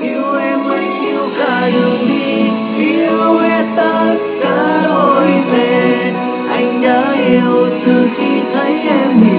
yêu em anh yêu cả đường đi, yêu hết tất cả lối về. Anh đã yêu từ khi thấy em.